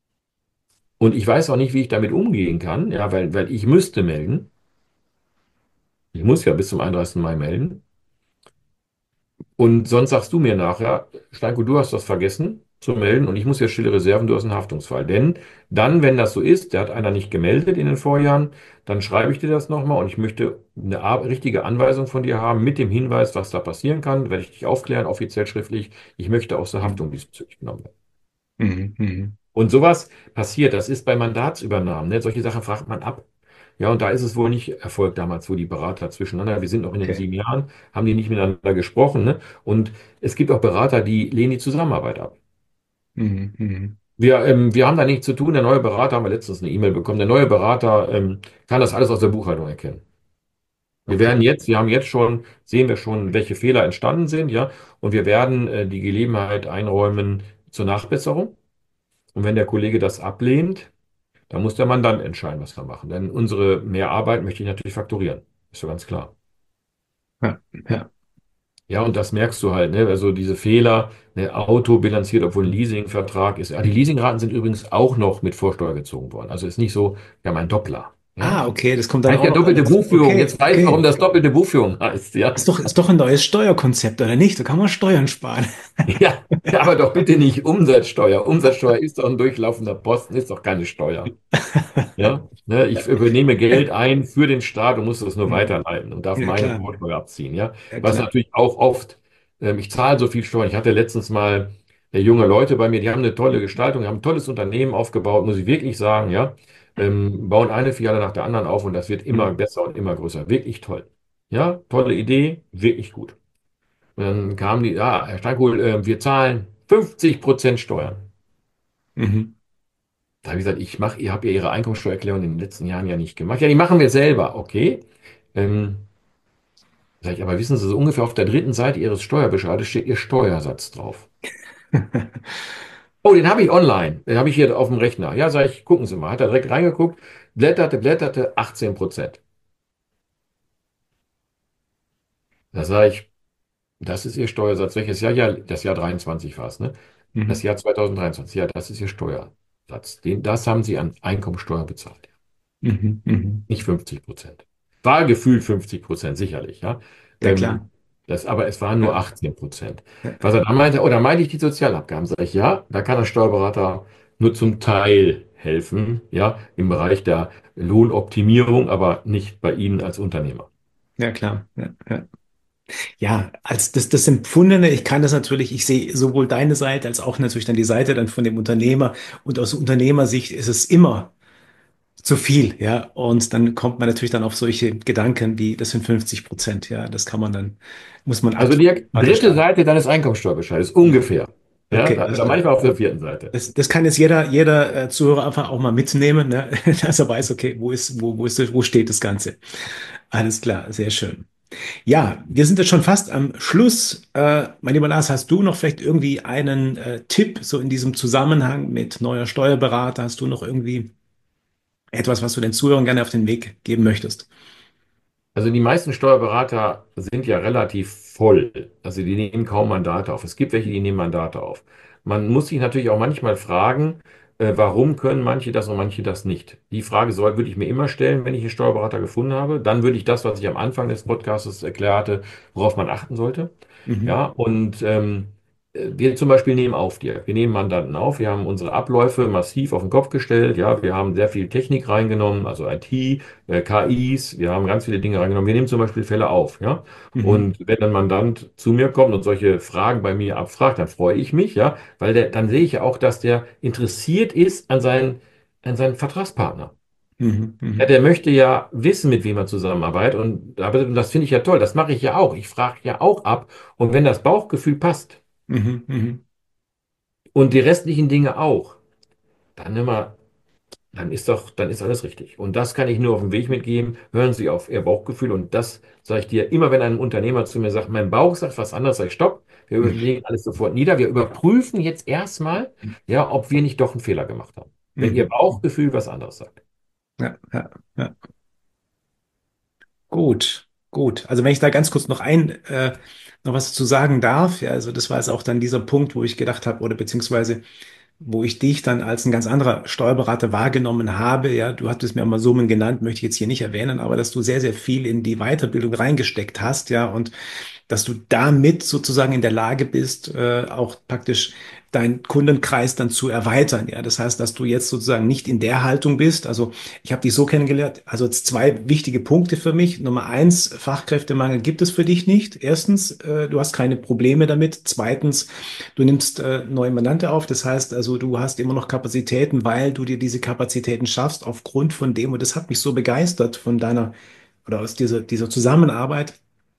Und ich weiß auch nicht, wie ich damit umgehen kann, ja, weil, weil ich müsste melden. Ich muss ja bis zum einunddreißigsten Mai melden. Und sonst sagst du mir nachher, Steinko, du hast das vergessen zu melden und ich muss jetzt stille Reserven, du hast einen Haftungsfall. Denn dann, wenn das so ist, der hat einer nicht gemeldet in den Vorjahren, dann schreibe ich dir das nochmal und ich möchte eine ar- richtige Anweisung von dir haben mit dem Hinweis, was da passieren kann, werde ich dich aufklären, offiziell schriftlich. Ich möchte aus der Haftung diesbezüglich genommen werden. Mhm. Mhm. Und sowas passiert, das ist bei Mandatsübernahmen, ne? Solche Sachen fragt man ab. Ja, und da ist es wohl nicht erfolgt damals, wo die Berater zwischeneinander, wir sind noch in den Okay. sieben Jahren, haben die nicht miteinander gesprochen, ne? Und es gibt auch Berater, die lehnen die Zusammenarbeit ab. Mhm. Mhm. Wir, ähm, wir haben da nichts zu tun. Der neue Berater, haben wir letztens eine E-Mail bekommen, der neue Berater ähm, kann das alles aus der Buchhaltung erkennen. Wir Okay. werden jetzt, wir haben jetzt schon, sehen wir schon, welche Fehler entstanden sind, ja, und wir werden äh, die Gelegenheit einräumen zur Nachbesserung. Und wenn der Kollege das ablehnt, da muss der Mandant entscheiden, was wir machen. Denn unsere Mehrarbeit möchte ich natürlich fakturieren. Ist so ganz klar. Ja. Ja. Ja, und das merkst du halt, ne? Also diese Fehler, ne, Auto bilanziert, obwohl ein Leasingvertrag ist. Ah, die Leasingraten sind übrigens auch noch mit Vorsteuer gezogen worden. Also ist nicht so, wir haben einen Doppler. Ja? Ah, okay, das kommt dann Heißt auch ja noch doppelte alles. Buchführung. Okay, Jetzt weiß ich, warum okay. das doppelte Buchführung heißt, ja. Ist doch, ist doch ein neues Steuerkonzept, oder nicht? Da kann man Steuern sparen. Ja, aber doch bitte nicht Umsatzsteuer. Umsatzsteuer ist doch ein durchlaufender Posten, ist doch keine Steuer. Ja, ne, ich übernehme Geld ein für den Staat und muss das nur Mhm. weiterleiten und darf Ja, meine klar. Vorsteuer abziehen. Ja, Ja, was klar. natürlich auch oft, ähm, ich zahle so viel Steuern. Ich hatte letztens mal äh, junge Leute bei mir, die haben eine tolle Gestaltung, die haben ein tolles Unternehmen aufgebaut, muss ich wirklich sagen. Ja, ähm, bauen eine Filiale nach der anderen auf und das wird immer Mhm. besser und immer größer. Wirklich toll. Ja, tolle Idee, wirklich gut. Und dann kamen die, ja, Herr Steinkohl, äh, wir zahlen fünfzig Prozent Steuern. Mhm. Da habe ich gesagt, ich mache, ihr habt ja Ihre Einkommensteuererklärung in den letzten Jahren ja nicht gemacht. Ja, die machen wir selber, okay. Ähm, sag ich, aber wissen Sie, so ungefähr auf der dritten Seite Ihres Steuerbescheides steht Ihr Steuersatz drauf. Oh, den habe ich online. Den habe ich hier auf dem Rechner. Ja, sag ich, gucken Sie mal. Hat er direkt reingeguckt, blätterte, blätterte, achtzehn Prozent. Da sage ich, Das ist Ihr Steuersatz. Welches Jahr? Ja, das Jahr dreiundzwanzig war es, ne? Das Mhm. Jahr zweitausenddreiundzwanzig. Ja, das ist Ihr Steuersatz. Den, das haben Sie an Einkommensteuer bezahlt. Mhm. Mhm. Nicht fünfzig Prozent. War gefühlt fünfzig Prozent, sicherlich, ja. Ja, Ähm, klar. das, aber es waren nur Ja. achtzehn Prozent. Ja. Was er dann meinte, oh, da meinte ich die Sozialabgaben. Sag ich, ja, da kann der Steuerberater nur zum Teil helfen, ja, im Bereich der Lohnoptimierung, aber nicht bei Ihnen als Unternehmer. Ja, klar. Ja, ja. Ja, als das, das Empfundene, ich kann das natürlich, ich sehe sowohl deine Seite als auch natürlich dann die Seite dann von dem Unternehmer. Und aus Unternehmersicht ist es immer zu viel, ja. Und dann kommt man natürlich dann auf solche Gedanken wie, das sind fünfzig Prozent, ja. Das kann man dann, muss man Also aktuell die weiter dritte starten. Seite deines Einkommensteuerbescheides, ungefähr. Ja, Okay, da- alles oder klar. manchmal auf der vierten Seite. Das, das kann jetzt jeder, jeder äh, Zuhörer einfach auch mal mitnehmen, ne? Dass er weiß, okay, wo ist, wo, wo ist, das- wo steht das Ganze? Alles klar, sehr schön. Ja, wir sind jetzt schon fast am Schluss. Äh, mein lieber Lars, hast du noch vielleicht irgendwie einen äh, Tipp so in diesem Zusammenhang mit neuer Steuerberater? Hast du noch irgendwie etwas, was du den Zuhörern gerne auf den Weg geben möchtest? Also die meisten Steuerberater sind ja relativ voll. Also die nehmen kaum Mandate auf. Es gibt welche, die nehmen Mandate auf. Man muss sich natürlich auch manchmal fragen, äh, warum können manche das und manche das nicht. Die Frage soll, würde ich mir immer stellen, wenn ich einen Steuerberater gefunden habe. Dann würde ich das, was ich am Anfang des Podcasts erklärte, worauf man achten sollte. Mhm. Ja, und ähm, äh, wir zum Beispiel nehmen auf, dir. Wir nehmen Mandanten auf. Wir haben unsere Abläufe massiv auf den Kopf gestellt. Ja, wir haben sehr viel Technik reingenommen, also I T, äh, K Is. Wir haben ganz viele Dinge reingenommen. Wir nehmen zum Beispiel Fälle auf. Ja, Mhm. und wenn ein Mandant zu mir kommt und solche Fragen bei mir abfragt, dann freue ich mich. Ja, weil der, dann sehe ich ja auch, dass der interessiert ist an seinen, an seinen Vertragspartner. Mhm. Ja, Mhm. der möchte ja wissen, mit wem er zusammenarbeitet. Und aber das finde ich ja toll. Das mache ich ja auch. Ich frage ja auch ab. Und wenn das Bauchgefühl passt, Mhm. Mhm. und die restlichen Dinge auch, dann immer, dann ist doch, dann ist alles richtig. Und das kann ich nur auf den Weg mitgeben. Hören Sie auf Ihr Bauchgefühl. Und das sage ich dir immer, wenn ein Unternehmer zu mir sagt, mein Bauch sagt was anderes, sage ich, stopp. Wir legen alles sofort nieder. Wir überprüfen jetzt erstmal, ja, ob wir nicht doch einen Fehler gemacht haben. Wenn Ihr Mhm. Bauchgefühl was anderes sagt. Ja, ja, ja. Gut, gut. Also wenn ich da ganz kurz noch ein, äh, noch was zu sagen darf, ja, also das war jetzt auch dann dieser Punkt, wo ich gedacht habe, oder beziehungsweise wo ich dich dann als ein ganz anderer Steuerberater wahrgenommen habe. Ja, du hattest mir auch mal Summen genannt, möchte ich jetzt hier nicht erwähnen, aber dass du sehr, sehr viel in die Weiterbildung reingesteckt hast, ja, und dass du damit sozusagen in der Lage bist, äh, auch praktisch deinen Kundenkreis dann zu erweitern. Ja, das heißt, dass du jetzt sozusagen nicht in der Haltung bist. Also ich habe dich so kennengelernt. Also jetzt zwei wichtige Punkte für mich. Nummer eins, Fachkräftemangel gibt es für dich nicht. Erstens, äh, du hast keine Probleme damit. Zweitens, du nimmst äh, neue Mandante auf. Das heißt also, du hast immer noch Kapazitäten, weil du dir diese Kapazitäten schaffst aufgrund von dem. Und das hat mich so begeistert von deiner oder aus dieser, dieser Zusammenarbeit,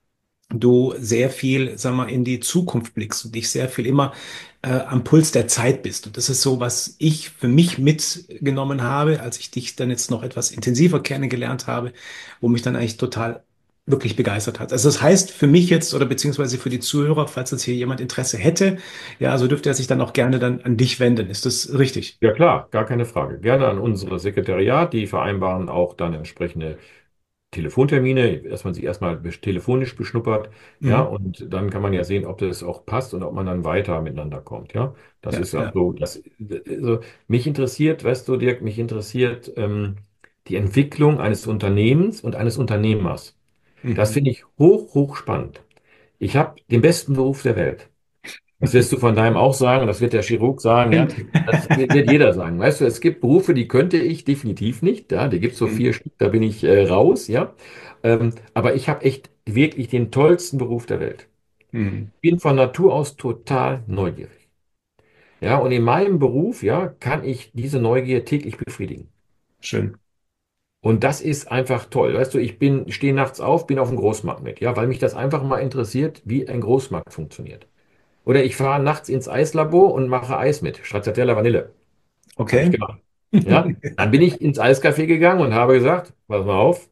du sehr viel, sag mal, in die Zukunft blickst und dich sehr viel immer äh, am Puls der Zeit bist. Und das ist so, was ich für mich mitgenommen habe, als ich dich dann jetzt noch etwas intensiver kennengelernt habe, wo mich dann eigentlich total wirklich begeistert hat. Also das heißt für mich jetzt oder beziehungsweise für die Zuhörer, falls jetzt hier jemand Interesse hätte, ja, also dürfte er sich dann auch gerne dann an dich wenden. Ist das richtig? Ja klar, gar keine Frage. Gerne an unsere Sekretariat. Die vereinbaren auch dann entsprechende Telefontermine, dass man sich erstmal besch- telefonisch beschnuppert, ja, Mhm. und dann kann man ja sehen, ob das auch passt und ob man dann weiter miteinander kommt, ja. Das Ja, ist ja ja. so, das, also mich interessiert, weißt du, Dirk, mich interessiert ähm, die Entwicklung eines Unternehmens und eines Unternehmers. Das Mhm. finde ich hoch, hoch spannend. Ich habe den besten Beruf der Welt. Das wirst du von deinem auch sagen, das wird der Chirurg sagen, ja. Das wird wird jeder sagen. Weißt du, es gibt Berufe, die könnte ich definitiv nicht. Ja, da gibt es so Mhm. vier Stück, da bin ich äh, raus, ja. Ähm, aber ich habe echt wirklich den tollsten Beruf der Welt. Mhm. Ich bin von Natur aus total neugierig. Ja, und in meinem Beruf, ja, kann ich diese Neugier täglich befriedigen. Schön. Und das ist einfach toll. Weißt du, ich bin, stehe nachts auf, bin auf dem Großmarkt mit, ja, weil mich das einfach mal interessiert, wie ein Großmarkt funktioniert. Oder ich fahre nachts ins Eislabor und mache Eis mit, Stracciatella Vanille. Habe ich Okay. gemacht. Ja, dann bin ich ins Eiscafé gegangen und habe gesagt, pass mal auf,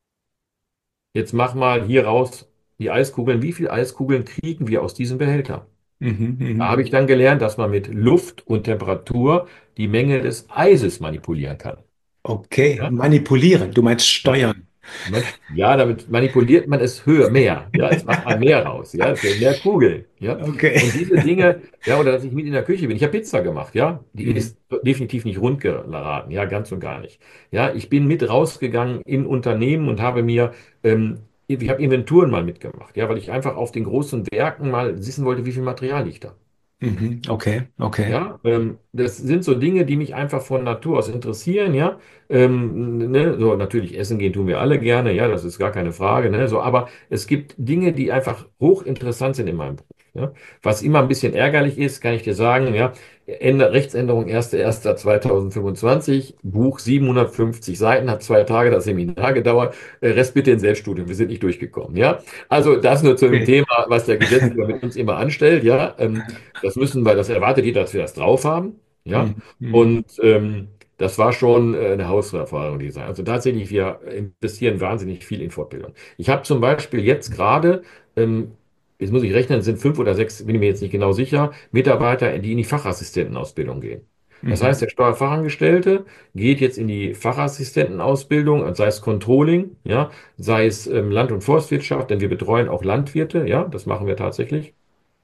jetzt mach mal hier raus die Eiskugeln. Wie viele Eiskugeln kriegen wir aus diesem Behälter? Mhm. Da Mhm. habe ich dann gelernt, dass man mit Luft und Temperatur die Menge des Eises manipulieren kann. Okay. Ja? Manipulieren. Du meinst Ja. steuern. Man, ja, damit manipuliert man es höher, mehr. Ja, es macht man mehr raus. Ja, es werden mehr Kugeln. Ja, Okay. und diese Dinge, ja, oder dass ich mit in der Küche bin. Ich habe Pizza gemacht. Ja, die Mhm. ist definitiv nicht rund geraten. Ja, ganz und gar nicht. Ja, ich bin mit rausgegangen in Unternehmen und habe mir, ähm, ich habe Inventuren mal mitgemacht. Ja, weil ich einfach auf den großen Werken mal wissen wollte, wie viel Material liegt da. Mhm. Okay, okay. Ja, ähm, das sind so Dinge, die mich einfach von Natur aus interessieren, ja. Ähm, ne, so natürlich essen gehen tun wir alle gerne, ja, das ist gar keine Frage, ne, so, aber es gibt Dinge, die einfach hochinteressant sind in meinem Beruf, ja. Was immer ein bisschen ärgerlich ist, kann ich dir sagen, ja, Änder Rechtsänderung erster erster zweitausendfünfundzwanzig, Buch siebenhundertfünfzig Seiten, hat zwei Tage das Seminar gedauert, äh, Rest bitte in Selbststudium, wir sind nicht durchgekommen, ja. Also das nur zu dem Okay. Thema, was der Gesetzgeber mit uns immer anstellt, ja. Ähm, das müssen wir, das erwartet jeder, dass wir das drauf haben. Ja. Mhm. Mhm. Und ähm, das war schon äh, eine Herausforderung, die Sache. Also tatsächlich, wir investieren wahnsinnig viel in Fortbildung. Ich habe zum Beispiel jetzt gerade, ähm, jetzt muss ich rechnen, es sind fünf oder sechs, bin ich mir jetzt nicht genau sicher, Mitarbeiter, die in die Fachassistentenausbildung gehen. Das heißt, Mhm. der Steuerfachangestellte geht jetzt in die Fachassistentenausbildung, sei es Controlling, ja, sei es ähm, Land- und Forstwirtschaft, denn wir betreuen auch Landwirte, ja, das machen wir tatsächlich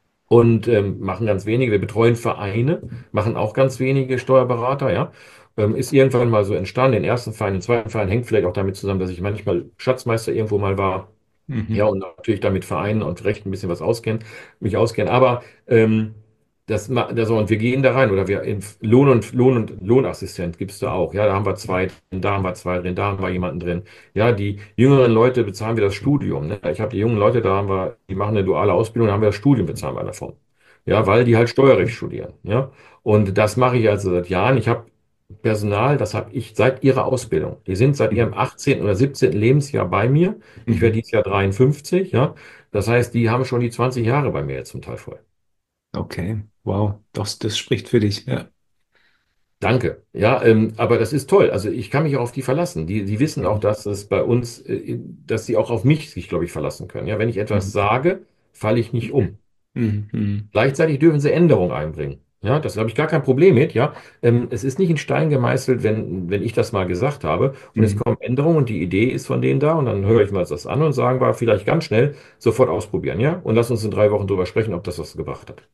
und ähm, machen ganz wenige. Wir betreuen Vereine, machen auch ganz wenige Steuerberater, ja. Ähm, ist irgendwann mal so entstanden. Den ersten Verein, den zweiten Verein hängt vielleicht auch damit zusammen, dass ich manchmal Schatzmeister irgendwo mal war. Ja, Mhm. und natürlich damit Vereinen und Recht ein bisschen was auskennen, mich auskennen. Aber ähm, das, ma- das, und wir gehen da rein, oder wir in Lohn und Lohn und Lohnassistent gibt es da auch. Ja, da haben wir zwei drin, da haben wir zwei drin, da haben wir jemanden drin. Ja, die jüngeren Leute bezahlen wir das Studium. Ne? Ich habe die jungen Leute, da haben wir, die machen eine duale Ausbildung, da haben wir das Studium bezahlen wir davon. Ja, weil die halt Steuerrecht studieren. Ja, und das mache ich also seit Jahren. Ich habe Personal, das habe ich seit ihrer Ausbildung. Die sind seit ihrem Mhm. achtzehnten oder siebzehnten Lebensjahr bei mir. Ich werde Mhm. dieses Jahr dreiundfünfzig, ja. Das heißt, die haben schon die zwanzig Jahre bei mir jetzt zum Teil voll. Okay. Wow. Das, das spricht für dich. Ja. Danke. Ja, ähm, aber das ist toll. Also ich kann mich auch auf die verlassen. Die, die wissen auch, Mhm. dass es bei uns, äh, dass sie auch auf mich sich, glaube ich, verlassen können. Ja, wenn ich etwas Mhm. sage, falle ich nicht um. Mhm. Mhm. Gleichzeitig dürfen sie Änderungen einbringen. Ja, das habe ich gar kein Problem mit. Ja, ähm, es ist nicht in Stein gemeißelt, wenn, wenn ich das mal gesagt habe und es Mhm. kommen Änderungen und die Idee ist von denen da und dann höre ich mir das an und sagen wir vielleicht ganz schnell sofort ausprobieren. Ja, und lass uns in drei Wochen drüber sprechen, ob das was gebracht hat.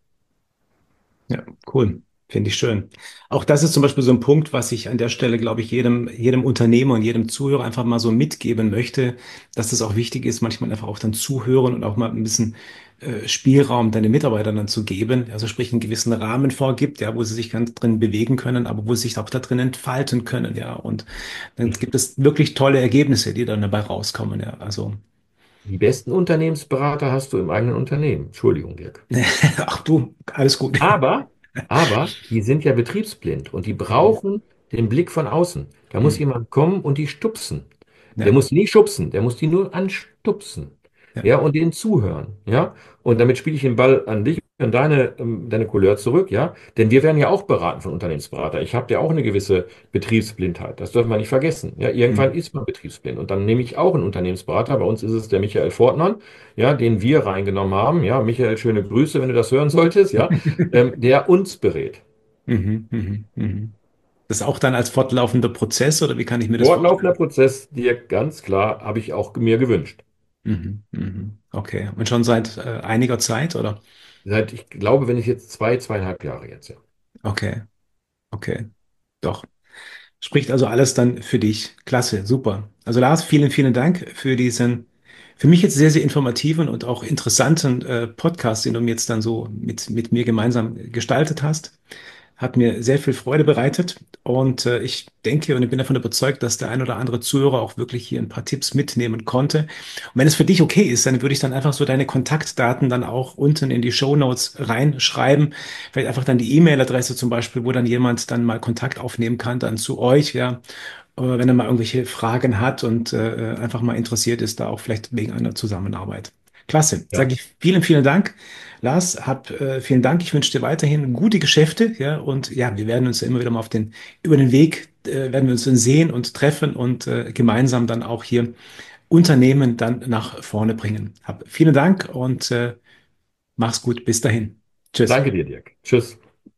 Ja, cool. Finde ich schön. Auch das ist zum Beispiel so ein Punkt, was ich an der Stelle, glaube ich, jedem, jedem Unternehmer und jedem Zuhörer einfach mal so mitgeben möchte, dass es auch wichtig ist, manchmal einfach auch dann zuhören und auch mal ein bisschen äh, Spielraum deinen Mitarbeitern dann zu geben. Also sprich, einen gewissen Rahmen vorgibt, ja, wo sie sich ganz drin bewegen können, aber wo sie sich auch da drin entfalten können, ja. Und dann gibt es wirklich tolle Ergebnisse, die dann dabei rauskommen, ja. Also, Die besten Unternehmensberater hast du im eigenen Unternehmen. Entschuldigung, Dirk. ach du, alles gut. Aber, aber die sind ja betriebsblind und die Mhm. brauchen den Blick von außen. Da muss Mhm. jemand kommen und die stupsen. Der Ja, muss die nicht schubsen, der muss die nur anstupsen. ja. Ja, und denen zuhören. Ja, und damit spiele ich den Ball an dich und deine, ähm, deine Couleur zurück. Ja, denn wir werden ja auch beraten von Unternehmensberater. Ich habe ja auch eine gewisse Betriebsblindheit. Das dürfen wir nicht vergessen. Ja, irgendwann Mhm. ist man betriebsblind und dann nehme ich auch einen Unternehmensberater. Bei uns ist es der Michael Fortmann, ja, den wir reingenommen haben. Ja, Michael, schöne Grüße, wenn du das hören solltest. Ja, ähm, der uns berät. Mhm, mhm, mhm. Das auch dann als fortlaufender Prozess oder wie kann ich mir das Fortlaufender vorstellen? Prozess, dir ganz klar, habe ich auch mir gewünscht. Mhm, mhm. Okay. Und schon seit äh, einiger Zeit, oder? Seit, ich glaube, wenn ich jetzt zwei, zweieinhalb Jahre jetzt, ja. Okay, okay. Doch. Spricht also alles dann für dich. Klasse, super. Also Lars, vielen, vielen Dank für diesen, für mich jetzt sehr, sehr informativen und auch interessanten äh, Podcast, den du mir jetzt dann so mit, mit mir gemeinsam gestaltet hast. Hat mir sehr viel Freude bereitet und äh, ich denke und ich bin davon überzeugt, dass der ein oder andere Zuhörer auch wirklich hier ein paar Tipps mitnehmen konnte. Und wenn es für dich okay ist, dann würde ich dann einfach so deine Kontaktdaten dann auch unten in die Shownotes reinschreiben. Vielleicht einfach dann die E-Mail-Adresse zum Beispiel, wo dann jemand dann mal Kontakt aufnehmen kann, dann zu euch, ja. Oder wenn er mal irgendwelche Fragen hat und äh, einfach mal interessiert ist, da auch vielleicht wegen einer Zusammenarbeit. Klasse. Ja, Sage ich vielen, vielen Dank. Lars, hab äh, vielen Dank. Ich wünsche dir weiterhin gute Geschäfte, ja, und ja, wir werden uns ja immer wieder mal auf den, über den Weg, äh, werden wir uns dann sehen und treffen und äh, gemeinsam dann auch hier Unternehmen dann nach vorne bringen. Hab vielen Dank und äh, mach's gut. Bis dahin. Tschüss. danke dir, Dirk. Tschüss.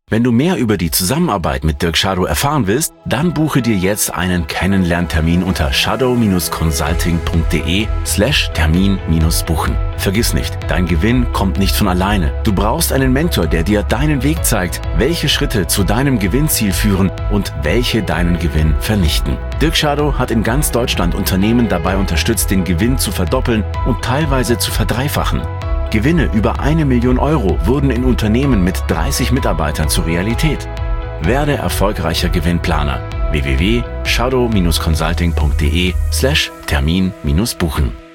Wenn du mehr über die Zusammenarbeit mit Dirk Schadow erfahren willst, dann buche dir jetzt einen Kennenlerntermin unter shadow-consulting.de slash Termin minus buchen. Vergiss nicht, dein Gewinn kommt nicht von alleine. Du brauchst einen Mentor, der dir deinen Weg zeigt, welche Schritte zu deinem Gewinnziel führen und welche deinen Gewinn vernichten. Dirk Schadow hat in ganz Deutschland Unternehmen dabei unterstützt, den Gewinn zu verdoppeln und teilweise zu verdreifachen. Gewinne über eine Million Euro wurden in Unternehmen mit dreißig Mitarbeitern zur Realität. Werde erfolgreicher Gewinnplaner. w w w punkt shadow-consulting.de slash Termin minus buchen.